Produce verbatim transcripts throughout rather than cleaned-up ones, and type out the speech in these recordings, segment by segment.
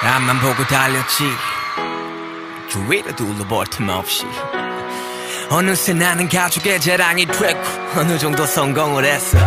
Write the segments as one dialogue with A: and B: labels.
A: 앞만 보고 달렸지 주위를 둘러볼 틈 없이 어느새 나는 가족의 자랑이 됐고 어느 정도 성공을 했어.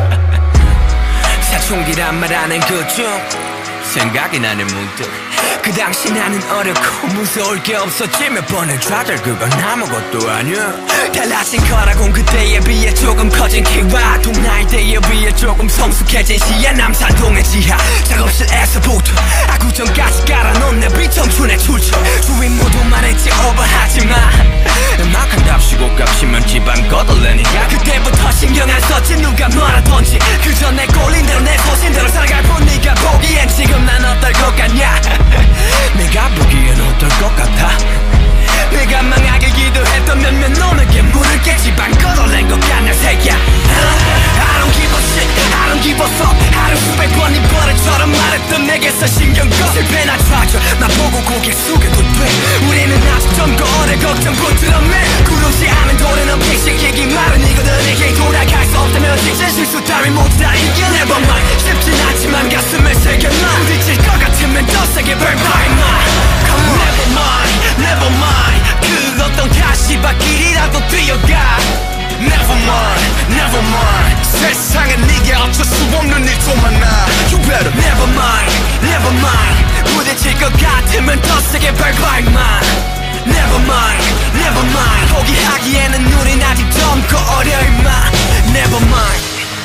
A: 사춘기란 말하는 그중 생각이 나는 문득 그 당시 나는 어렵고 무서울 게 없었지. 몇 번을 좌절 그건 아무것도 아니야. 달라진 거라곤 그때에 비해 조금 커진 키와 동나이대에 비해 조금 성숙해진 시야. 남산동의 지하 작업실에서부터 아구전까지 깔아놓은 내 비청춘의 출처. 주인 모두 말했지 오버하지마. 음악한 값이고 값이면 집안 거덜내니까 그때부터 신경 안 썼지 누가 뭐라던지. 그저 내 꼴린 대로 내 소신대로 살아갈 뿐 네가 보기엔 지금 난 어떨 것 같냐. 내가 보기엔 어떨 것 같아. 내가 망하길 기도했던 몇몇 놈에게 물을 깨 집안 거덜낸 것 같냐 새끼야. I don't give a shit, I don't give a fuck. 하루 수백 번 이 버릇처럼 말했던 내게서 신경 꺼. 실패나 좌절 나보고 고개 숙여도 돼. 우리는 아직 젊고 어려 걱정 붙들어매. 구르지 않은 도래는 픽시키기 마련이거든. 이게 돌아갈 수 없다면 진짜 실수 따위 모두 다 이겨. Never mind 쉽진 않지만 가슴에 새겨놔. 부딪힐 것 같으면 더 세게 밟아임마. Come on Never mind, never mind 그 어떤 가시밭길이라도 뛰어가. Never mind, never mind 세상엔 네게 어쩔 수 없는 일도 많아. You better Never mind, never mind 부딪힐 것 같으면 더 세게 밟아 임마. Never mind, never mind 포기하기에는 우린 아직 젊고 어려 임마. Never mind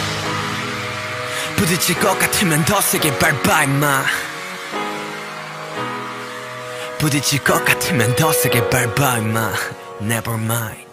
A: 부딪힐 것 같으면 더 세게 밟아 임마. 부딪힐 것 같으면 더 세게 밟아 임마. Never mind